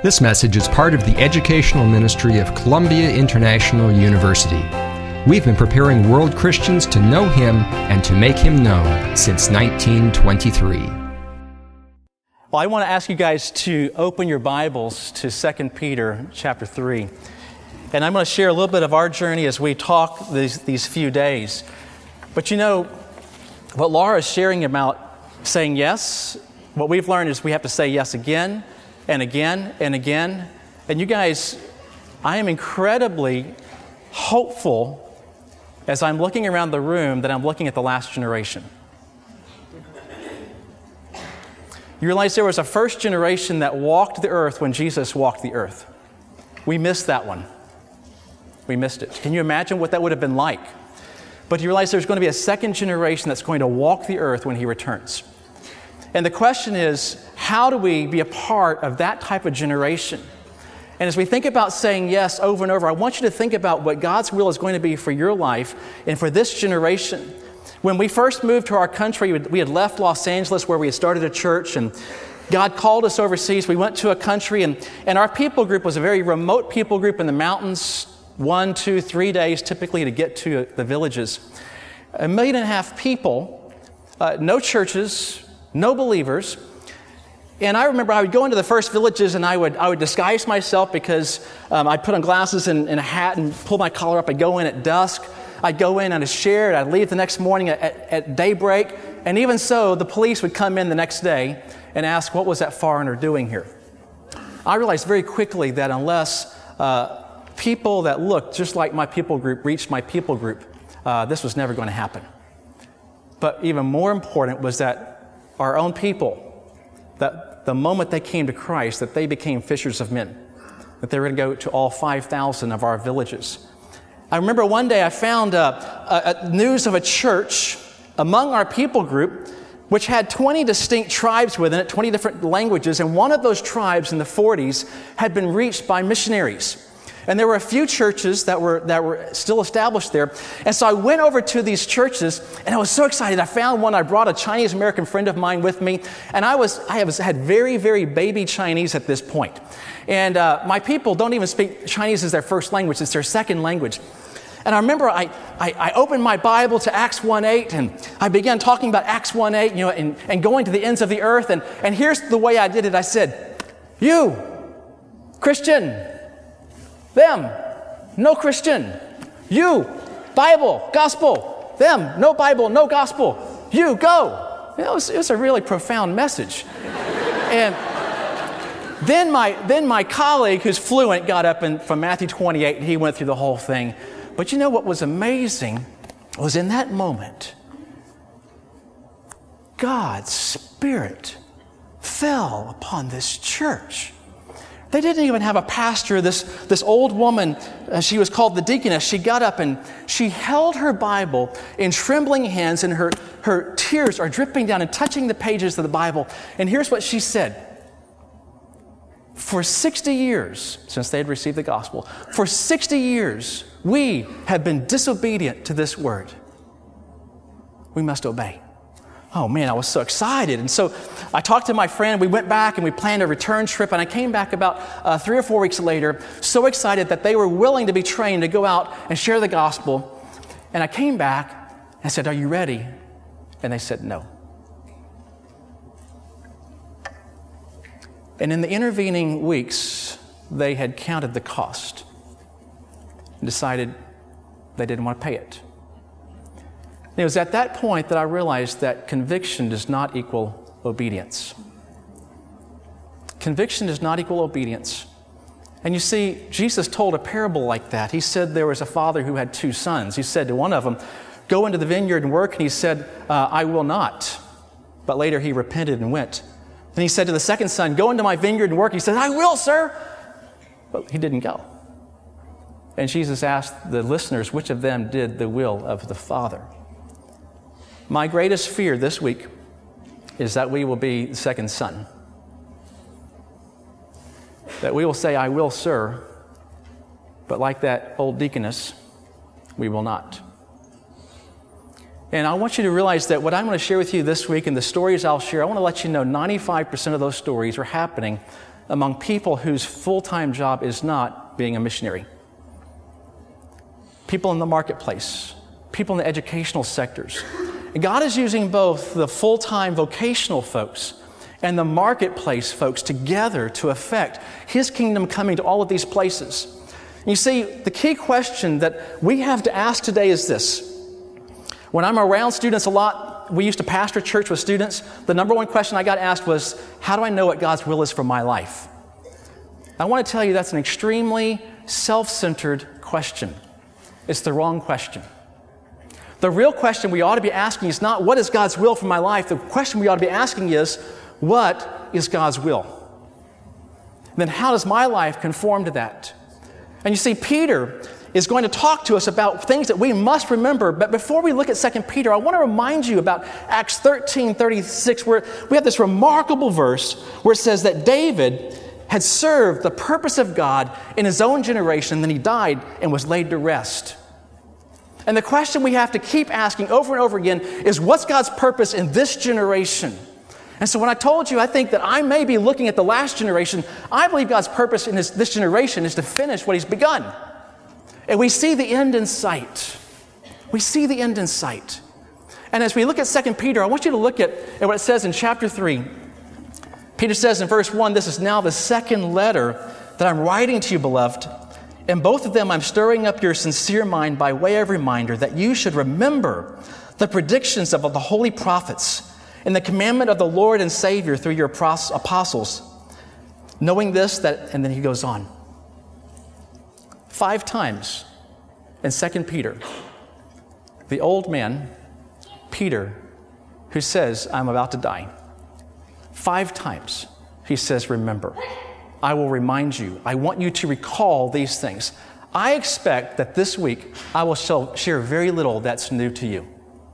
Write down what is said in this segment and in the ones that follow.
This message is part of the educational ministry of Columbia International University. We've been preparing world Christians to know Him and to make Him known since 1923. Well, I want to ask you guys to open your Bibles to 2 Peter chapter 3. And I'm going to share a little bit of our journey as we talk these few days. But you know, what Laura is sharing about saying yes, what we've learned is we have to say yes again and again and again. And you guys, I am incredibly hopeful as I'm looking around the room that I'm looking at the last generation. You realize there was a first generation that walked the earth when Jesus walked the earth. We missed that one. We missed it. Can you imagine what that would have been like? But you realize there's going to be a second generation that's going to walk the earth when He returns. And the question is, how do we be a part of that type of generation? And as we think about saying yes over and over, I want you to think about what God's will is going to be for your life and for this generation. When we first moved to our country, we had left Los Angeles where we had started a church, and God called us overseas. We went to a country, and our people group was a very remote people group in the mountains, 1, 2, 3 days typically to get to the villages. 1.5 million people, no churches, no believers. And I remember I would go into the first villages and I would disguise myself because I'd put on glasses and a hat and pull my collar up. I'd go in at dusk. I'd go in on a share. I'd leave the next morning at daybreak. And even so, the police would come in the next day and ask, what was that foreigner doing here? I realized very quickly that unless people that looked just like my people group reached my people group, this was never going to happen. But even more important was that our own people, that the moment they came to Christ, that they became fishers of men, that they were going to go to all 5,000 of our villages. I remember one day I found news of a church among our people group which had 20 distinct tribes within it, 20 different languages, and one of those tribes in the 40s had been reached by missionaries. And there were a few churches that were still established there. And so I went over to these churches, and I was so excited. I found one. I brought a Chinese-American friend of mine with me. And I had very, very baby Chinese at this point. And my people don't even speak Chinese as their first language. It's their second language. And I remember I opened my Bible to Acts 1:8, and I began talking about Acts 1:8, and going to the ends of the earth. And here's the way I did it. I said, you, Christian, them, no Christian. You, Bible, gospel. Them, no Bible, no gospel. You, go. It was a really profound message. And then my colleague, who's fluent, got up from Matthew 28, and he went through the whole thing. But you know what was amazing was in that moment, God's Spirit fell upon this church. They didn't even have a pastor. This old woman, she was called the deaconess, she got up and she held her Bible in trembling hands, and her tears are dripping down and touching the pages of the Bible. And here's what she said. For 60 years, since they had received the gospel, for 60 years, we have been disobedient to this word. We must obey. Oh man, I was so excited. And so I talked to my friend, we went back and we planned a return trip, and I came back about 3 or 4 weeks later, so excited that they were willing to be trained to go out and share the gospel. And I came back and I said, are you ready? And they said, no. And in the intervening weeks, they had counted the cost and decided they didn't want to pay it. And it was at that point that I realized that conviction does not equal obedience. Conviction does not equal obedience. And you see, Jesus told a parable like that. He said there was a father who had 2 sons. He said to one of them, go into the vineyard and work. And he said, I will not. But later he repented and went. Then he said to the second son, go into my vineyard and work. He said, I will, sir. But he didn't go. And Jesus asked the listeners, which of them did the will of the Father? My greatest fear this week is that we will be the second son. That we will say, I will, sir, but like that old deaconess, we will not. And I want you to realize that what I'm going to share with you this week and the stories I'll share, I want to let you know 95% of those stories are happening among people whose full-time job is not being a missionary. People in the marketplace, people in the educational sectors. And God is using both the full-time vocational folks and the marketplace folks together to affect His kingdom coming to all of these places. And you see, the key question that we have to ask today is this. When I'm around students a lot, we used to pastor church with students, the number one question I got asked was, how do I know what God's will is for my life? I want to tell you that's an extremely self-centered question. It's the wrong question. The real question we ought to be asking is not, what is God's will for my life? The question we ought to be asking is, what is God's will? And then how does my life conform to that? And you see, Peter is going to talk to us about things that we must remember. But before we look at 2 Peter, I want to remind you about Acts 13:36, where we have this remarkable verse where it says that David had served the purpose of God in his own generation, then he died and was laid to rest. And the question we have to keep asking over and over again is, what's God's purpose in this generation? And so when I told you I think that I may be looking at the last generation, I believe God's purpose in this generation is to finish what He's begun. And we see the end in sight. We see the end in sight. And as we look at 2 Peter, I want you to look at what it says in chapter 3. Peter says in verse 1, this is now the second letter that I'm writing to you, beloved. In both of them, I'm stirring up your sincere mind by way of reminder that you should remember the predictions of the holy prophets and the commandment of the Lord and Savior through your apostles. Knowing this, and then he goes on. 5 times in 2 Peter, the old man, Peter, who says, I'm about to die. 5 times he says, remember. I will remind you. I want you to recall these things. I expect that this week I will share very little that's new to you.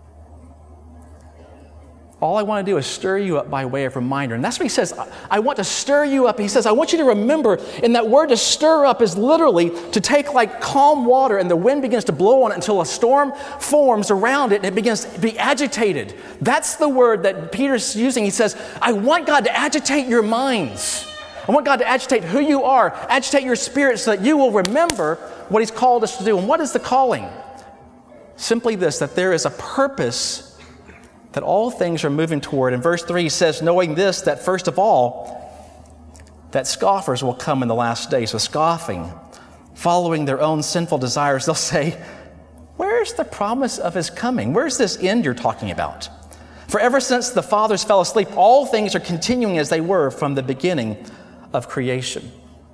All I want to do is stir you up by way of reminder. And that's what he says. I want to stir you up. He says, I want you to remember, and that word to stir up is literally to take like calm water and the wind begins to blow on it until a storm forms around it and it begins to be agitated. That's the word that Peter's using. He says, I want God to agitate your minds. I want God to agitate who you are, agitate your spirit so that you will remember what He's called us to do. And what is the calling? Simply this, that there is a purpose that all things are moving toward. In verse 3, he says, knowing this, that first of all, that scoffers will come in the last days with scoffing, following their own sinful desires. They'll say, where's the promise of His coming? Where's this end you're talking about? For ever since the fathers fell asleep, all things are continuing as they were from the beginning of creation.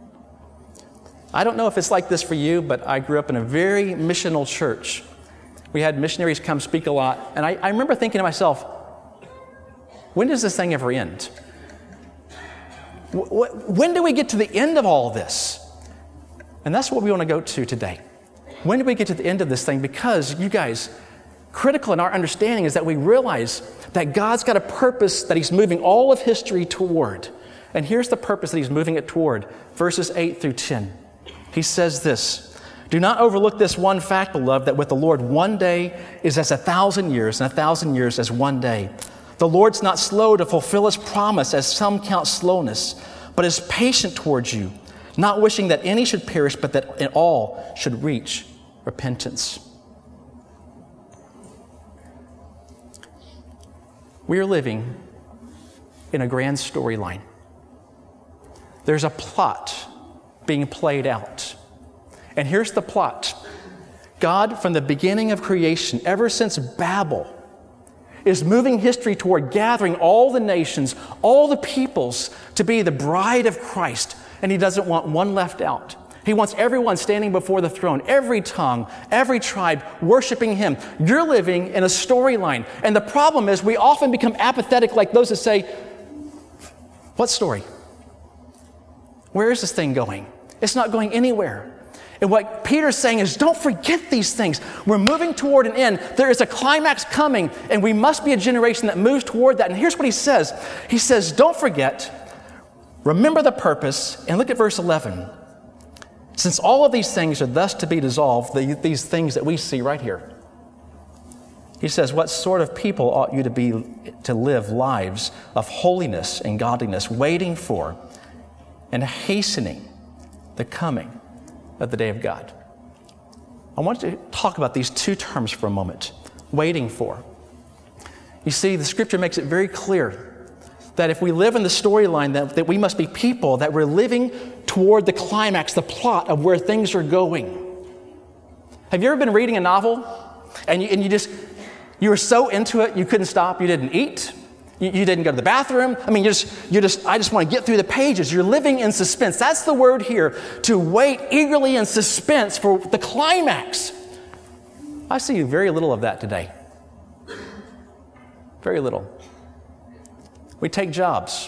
I don't know if it's like this for you, but I grew up in a very missional church. We had missionaries come speak a lot, and I remember thinking to myself, when does this thing ever end? When do we get to the end of all of this? And that's what we want to go to today. When do we get to the end of this thing? Because, you guys, critical in our understanding is that we realize that God's got a purpose that He's moving all of history toward. And here's the purpose that He's moving it toward. Verses 8 through 10. He says this, do not overlook this one fact, beloved, that with the Lord 1 day is as 1,000 years, and 1,000 years as 1 day. The Lord's not slow to fulfill His promise, as some count slowness, but is patient towards you, not wishing that any should perish, but that all should reach repentance. We are living in a grand storyline. There's a plot being played out. And here's the plot. God, from the beginning of creation, ever since Babel, is moving history toward gathering all the nations, all the peoples, to be the bride of Christ. And He doesn't want one left out. He wants everyone standing before the throne, every tongue, every tribe, worshiping Him. You're living in a storyline. And the problem is we often become apathetic like those that say, what story? Where is this thing going? It's not going anywhere. And what Peter's saying is, don't forget these things. We're moving toward an end. There is a climax coming, and we must be a generation that moves toward that. And here's what he says. He says, don't forget, remember the purpose, and look at verse 11. Since all of these things are thus to be dissolved, these things that we see right here. He says, what sort of people ought you to be to live lives of holiness and godliness, waiting for and hastening the coming of the day of God. I want to talk about these two terms for a moment. Waiting for. You see, the Scripture makes it very clear that if we live in the storyline, that we must be people that we're living toward the climax, the plot of where things are going. Have you ever been reading a novel and you were so into it you couldn't stop, you didn't eat, you didn't go to the bathroom? I mean, I just want to get through the pages. You're living in suspense. That's the word here, to wait eagerly in suspense for the climax. I see very little of that today. Very little. We take jobs.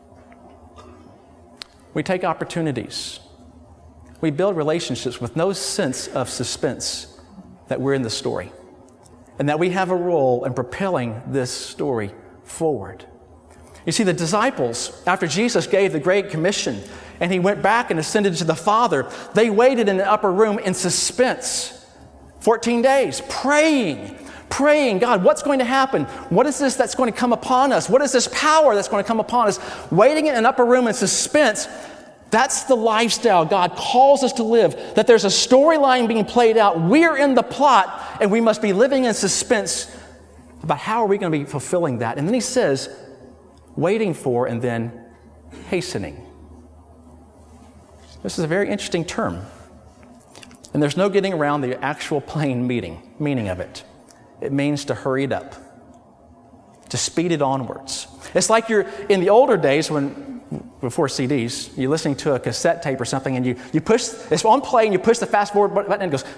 We take opportunities. We build relationships with no sense of suspense that we're in the story and that we have a role in propelling this story forward. You see, the disciples, after Jesus gave the Great Commission and he went back and ascended to the Father, they waited in the upper room in suspense 14 days, praying, God, what's going to happen? What is this that's going to come upon us? What is this power that's going to come upon us? Waiting in an upper room in suspense, that's the lifestyle God calls us to live, that there's a storyline being played out. We're in the plot, and we must be living in suspense about how are we going to be fulfilling that. And then he says, waiting for and then hastening. This is a very interesting term. And there's no getting around the actual plain meaning of it. It means to hurry it up, to speed it onwards. It's like you're in the older days before CDs, you're listening to a cassette tape or something and you push, it's on play and you push the fast forward button and it goes,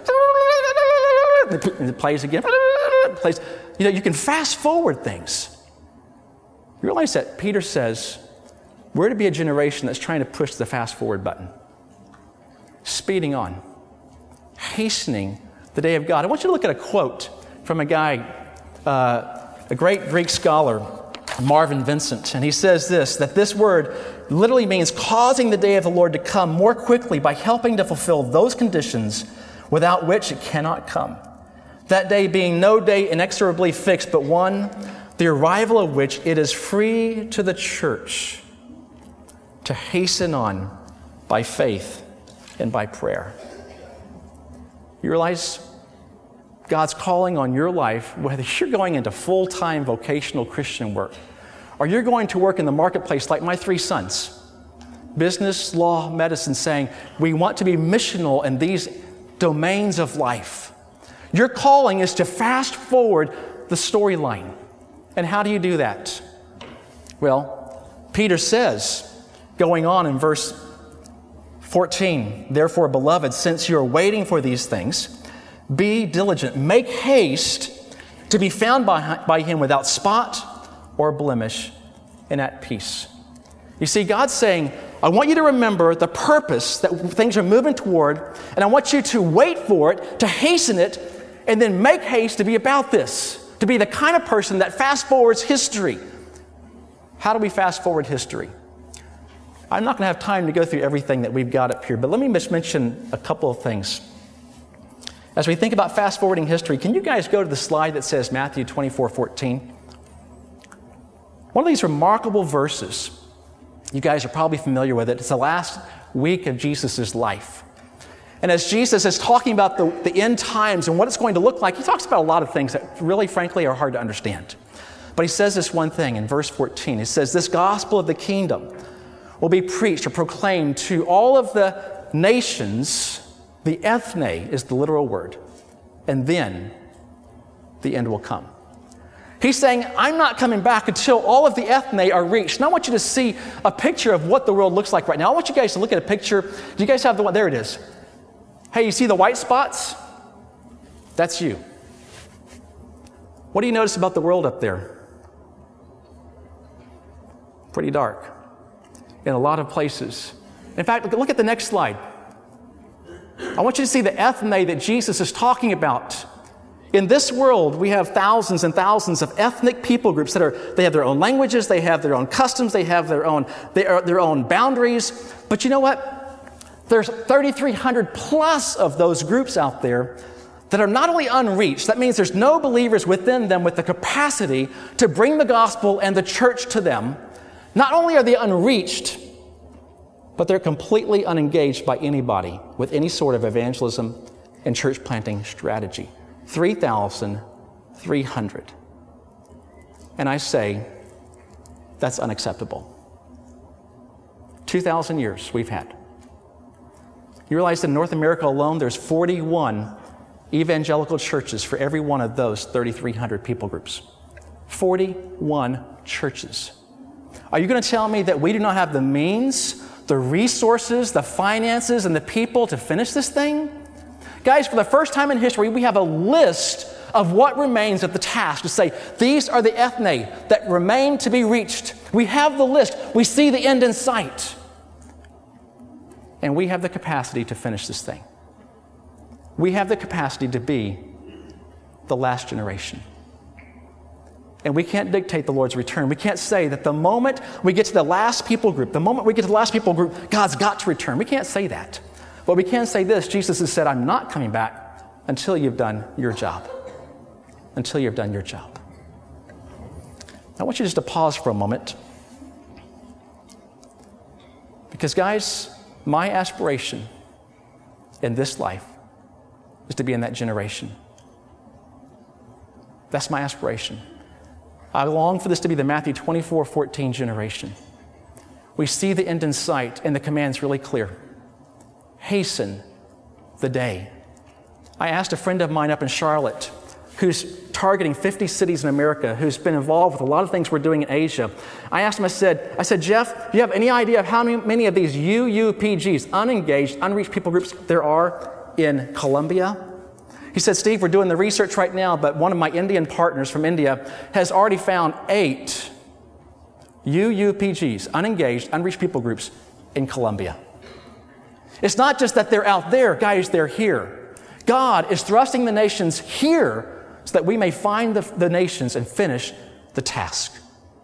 and it plays again, it plays. You know, you can fast forward things. You realize that Peter says, we're to be a generation that's trying to push the fast forward button, speeding on, hastening the day of God. I want you to look at a quote from a guy, a great Greek scholar, Marvin Vincent, and he says that this word literally means causing the day of the Lord to come more quickly by helping to fulfill those conditions without which it cannot come. That day being no day inexorably fixed, but one, the arrival of which it is free to the church to hasten on by faith and by prayer. You realize God's calling on your life, whether you're going into full-time vocational Christian work or you're going to work in the marketplace like my three sons, business, law, medicine, saying we want to be missional in these domains of life. Your calling is to fast forward the storyline. And how do you do that? Well, Peter says, going on in verse 14, therefore, beloved, since you're waiting for these things, be diligent, make haste to be found by him without spot or blemish and at peace. You see, God's saying, I want you to remember the purpose that things are moving toward, and I want you to wait for it, to hasten it, and then make haste to be about this, to be the kind of person that fast forwards history. How do we fast forward history? I'm not going to have time to go through everything that we've got up here, but let me just mention a couple of things. As we think about fast-forwarding history, can you guys go to the slide that says Matthew 24:14? One of these remarkable verses, you guys are probably familiar with it. It's the last week of Jesus' life. And as Jesus is talking about the end times and what it's going to look like, he talks about a lot of things that really, frankly, are hard to understand. But he says this one thing in verse 14. He says, this gospel of the kingdom will be preached or proclaimed to all of the nations. The ethne is the literal word. And then the end will come. He's saying, I'm not coming back until all of the ethne are reached. And I want you to see a picture of what the world looks like right now. I want you guys to look at a picture. Do you guys have the one? There it is. Hey, you see the white spots? That's you. What do you notice about the world up there? Pretty dark in a lot of places. In fact, look at the next slide. I want you to see the ethne that Jesus is talking about. In this world, we have thousands and thousands of ethnic people groups they have their own languages, they have their own customs, they have their own boundaries. But you know what? There's 3,300 plus of those groups out there that are not only unreached, that means there's no believers within them with the capacity to bring the gospel and the church to them. Not only are they unreached, but they're completely unengaged by anybody with any sort of evangelism and church planting strategy. 3,300. And I say, that's unacceptable. 2,000 years we've had. You realize in North America alone, there's 41 evangelical churches for every one of those 3,300 people groups. 41 churches. Are you going to tell me that we do not have the means, the resources, the finances, and the people to finish this thing? Guys, for the first time in history, we have a list of what remains of the task to say, these are the ethne that remain to be reached. We have the list. We see the end in sight. And we have the capacity to finish this thing. We have the capacity to be the last generation. And we can't dictate the Lord's return. We can't say that the moment we get to the last people group, God's got to return. We can't say that. But we can say this: Jesus has said, I'm not coming back until you've done your job. Until you've done your job. I want you just to pause for a moment. Because, guys, my aspiration in this life is to be in that generation. That's my aspiration. I long for this to be the Matthew 24:14 generation. We see the end in sight, and the command's really clear. Hasten the day. I asked a friend of mine up in Charlotte, who's targeting 50 cities in America, who's been involved with a lot of things we're doing in Asia. I asked him, I said, Jeff, do you have any idea of how many of these UUPGs, unengaged, unreached people groups, there are in Colombia? He said, Steve, we're doing the research right now, but one of my Indian partners from India has already found 8 UUPGs, unengaged, unreached people groups in Colombia. It's not just that they're out there, guys, they're here. God is thrusting the nations here so that we may find the nations and finish the task.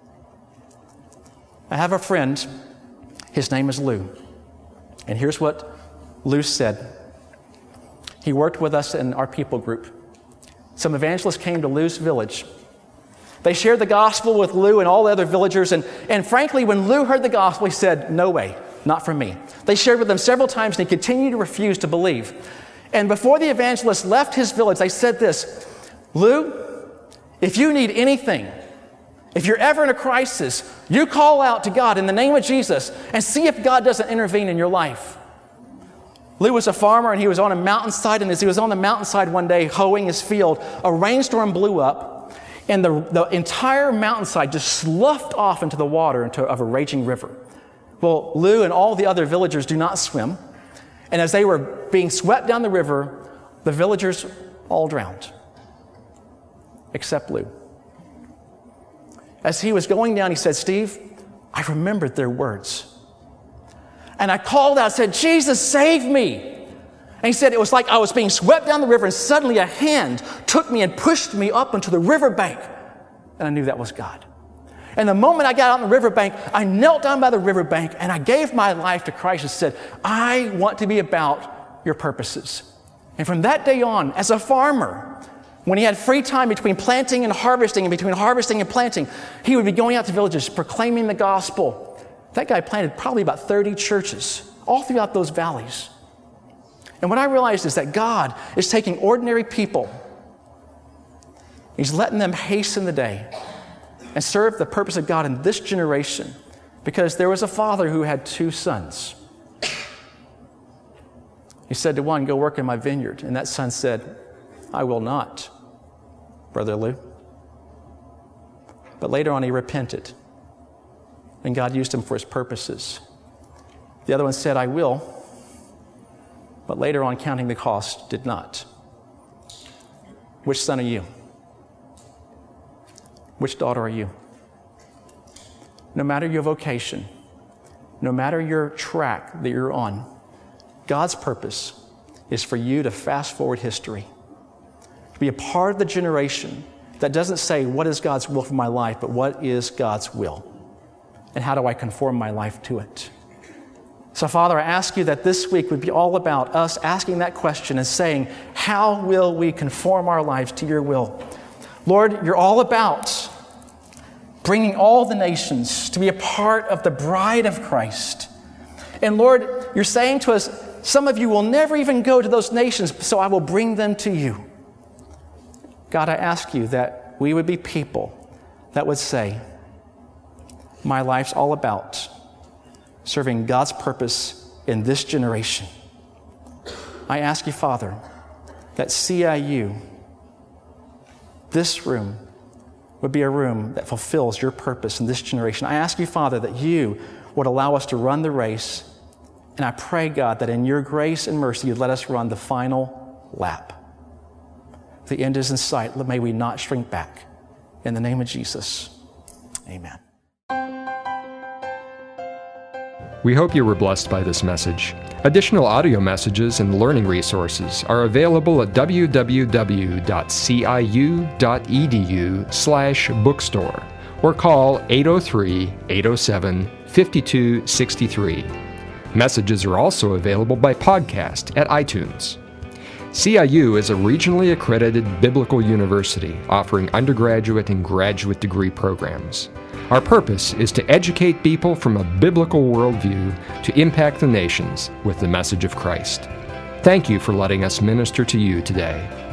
I have a friend, his name is Lou, and here's what Lou said. He worked with us in our people group. Some evangelists came to Lou's village. They shared the gospel with Lou and all the other villagers, and frankly, when Lou heard the gospel, he said, no way, not for me. They shared with him several times, and he continued to refuse to believe. And before the evangelist left his village, they said this, Lou, if you need anything, if you're ever in a crisis, you call out to God in the name of Jesus and see if God doesn't intervene in your life. Lou was a farmer, and he was on a mountainside, and as he was on the mountainside one day hoeing his field, a rainstorm blew up, and the entire mountainside just sloughed off into the water of a raging river. Well, Lou and all the other villagers do not swim, and as they were being swept down the river, the villagers all drowned, except Lou. As he was going down, he said, Steve, I remembered their words. And I called out, said, Jesus, save me. And he said, it was like I was being swept down the river, and suddenly a hand took me and pushed me up into the riverbank. And I knew that was God. And the moment I got out on the riverbank, I knelt down by the riverbank, and I gave my life to Christ and said, I want to be about your purposes. And from that day on, as a farmer, when he had free time between planting and harvesting, and between harvesting and planting, he would be going out to villages proclaiming the gospel. That guy planted probably about 30 churches all throughout those valleys. And what I realized is that God is taking ordinary people. He's letting them hasten the day and serve the purpose of God in this generation, because there was a father who had 2 sons. He said to one, go work in my vineyard. And that son said, I will not, Brother Lou. But later on he repented, and God used him for his purposes. The other one said, I will, but later on, counting the cost, did not. Which son are you? Which daughter are you? No matter your vocation, no matter your track that you're on, God's purpose is for you to fast forward history, to be a part of the generation that doesn't say, what is God's will for my life, but what is God's will? And how do I conform my life to it? So, Father, I ask you that this week would be all about us asking that question and saying, how will we conform our lives to your will? Lord, you're all about bringing all the nations to be a part of the bride of Christ. And Lord, you're saying to us, some of you will never even go to those nations, so I will bring them to you. God, I ask you that we would be people that would say, my life's all about serving God's purpose in this generation. I ask you, Father, that CIU, this room, would be a room that fulfills your purpose in this generation. I ask you, Father, that you would allow us to run the race. And I pray, God, that in your grace and mercy, you'd let us run the final lap. The end is in sight. May we not shrink back. In the name of Jesus, amen. We hope you were blessed by this message. Additional audio messages and learning resources are available at www.ciu.edu/bookstore or call 803-807-5263. Messages are also available by podcast at iTunes. CIU is a regionally accredited biblical university offering undergraduate and graduate degree programs. Our purpose is to educate people from a biblical worldview to impact the nations with the message of Christ. Thank you for letting us minister to you today.